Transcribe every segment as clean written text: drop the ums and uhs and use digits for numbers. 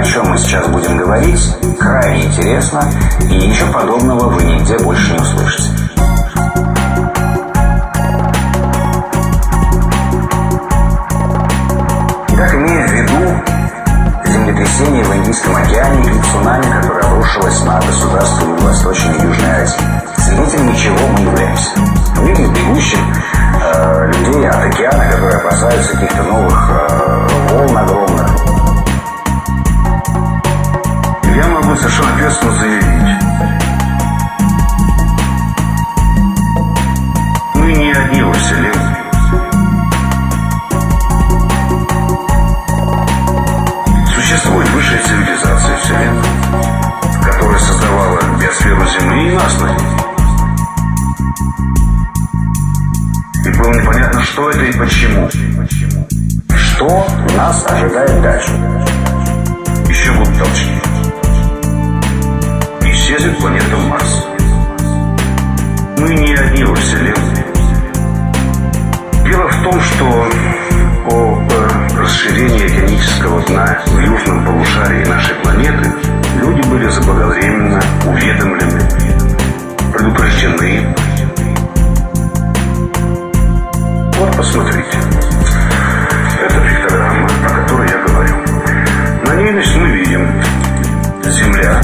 чем мы сейчас будем говорить, крайне интересно, и ничего подобного вы нигде больше не услышите. Итак, имея в виду землетрясение в Индийском океане и цунами, которое обрушилось на государство Юго-Восточной и Южной Азии, свидетелями чего мы являемся? Мы видим бегущих людей от океана, которые опасаются каких-то новых волн огромных. Я могу совершенно ответственно заявить: мы не одни во Вселенной. Существует высшая цивилизация Вселенной, которая создавала биосферу Земли и нас на ней. И было непонятно, что это и почему. Что нас ожидает дальше? Еще будут толчки. Исчезнет планета Марс. Мы не одни во Вселенной. Дело в том, что о расширении океанического дна в южном полушарии нашей планеты люди были заблаговременно уведомлены, предупреждены. Вот посмотрите. Это пиктограмма, о которой я говорю. На ней, значит, мы видим Земля.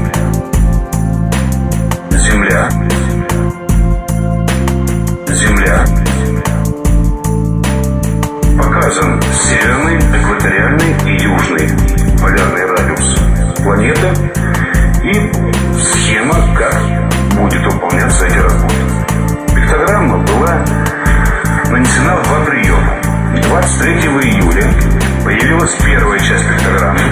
Земля. Земля. Показан северный, экваториальный и южный полярный радиус планеты и схема, как будет выполняться эти работы. Пиктограмма была нанесена в два приема. 23 июля появилась первая часть пиктограммы,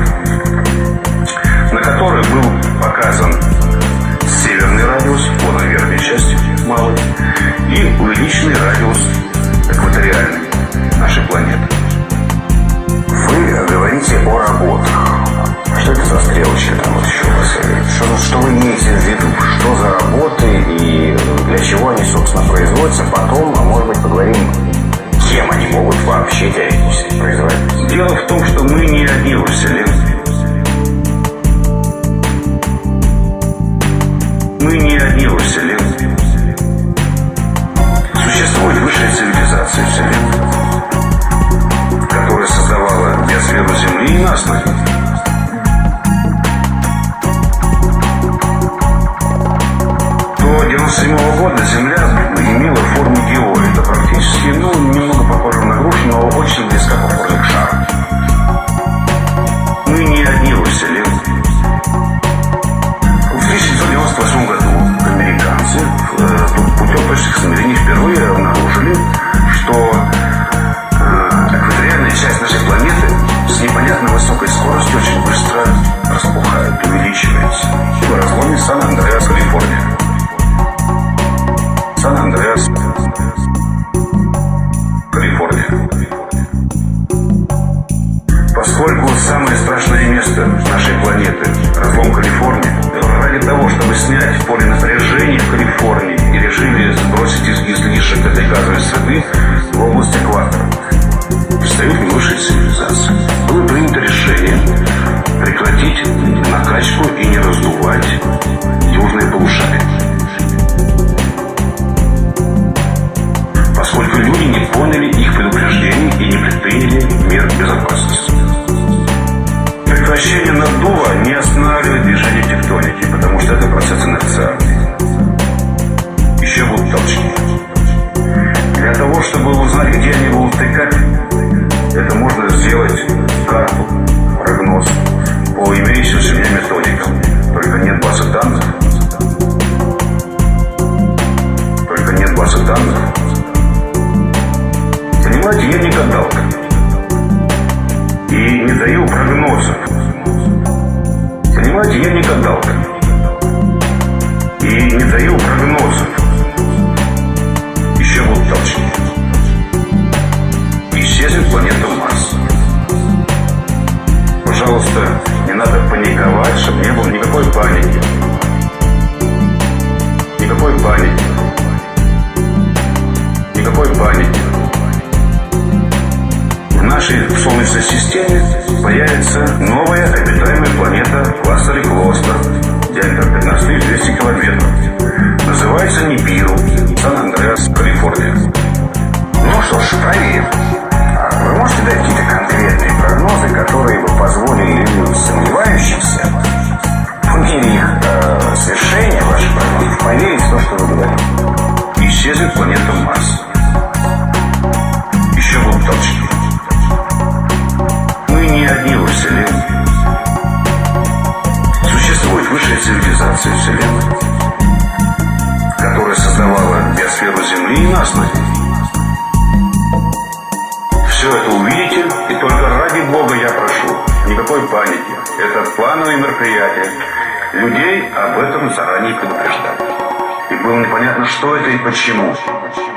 на которой был показан северный радиус, вот он верхняя часть, малый, и увеличенный радиус экваториальный нашей планеты. Вы говорите о работах. Что это за стрелочки там вот еще у вас? Что вы имеете в виду? Что за работы и для чего они, собственно, производятся? Потом, может быть, поговорим, кем они могут вообще теоретически производиться. Дело в том, что мы не одни во Вселенной. Мы не одни во Вселенной. Существует высшая цивилизация Вселенной, которая создавала биосферу Земли и нас на ней. До 1997 года Земля имела форму геоида, практически, немного похожа на грушу, но очень близко по форме к шару. Мы не одни во Вселенной. В 1998 году американцы путем точных измерений впервые обнаружили, что экваториальная часть нашей планеты с непонятно высокой скоростью очень быстро распухает, увеличивается. В разломе Сан-Андреас, Калифорния. Сан-Андреас, Калифорния. Поскольку самое страшное место нашей планеты – разлом Калифорнии, ради того, чтобы снять поле напряжения в Калифорнии, и решили сбросить излишек этой газовой среды в область экватора. Представители высшей цивилизации. Было принято решение прекратить накачку и не раздувать южные полушария. Поскольку люди не поняли их предупреждений и не предприняли мер безопасности. Прекращение наддува не останавливает движение тектоники, потому что это процесс инерциальный. Еще будут толчки. Для того, чтобы узнать, где они будут тыкать, это можно сделать карту, прогноз по имеющимся у меня методикам. Только нет базы данных. Только нет базы данных. Понимаете, я не гадалка. И не даю прогнозов. Понимаете, я не гадалка. И не даю прогнозов. Еще будут толчки. Исчезнет планета Марс. Пожалуйста, не надо паниковать, чтобы не было никакой паники. Никакой паники. Никакой паники. В нашей Солнечной системе появится новая кластер Клостер, диаметр 15 200 километров. Называется Нибиру, Сан-Андреас, Калифорния. Ну что ж, проверим. Вы можете дать какие-то конкретные прогнозы, которые бы позволили людям сомневающимся в мере их свершения ваших прогнозов поверить в то, что вы говорите? Исчезнет планета Марс. Еще будут толчки. Мы не одни во Вселенной. Существует высшая цивилизация Вселенной, которая создавала биосферу Земли и нас на ней. Все это увидите, и только ради Бога я прошу, никакой паники. Это плановые мероприятия. Людей об этом заранее предупреждали. И было непонятно, что это и почему.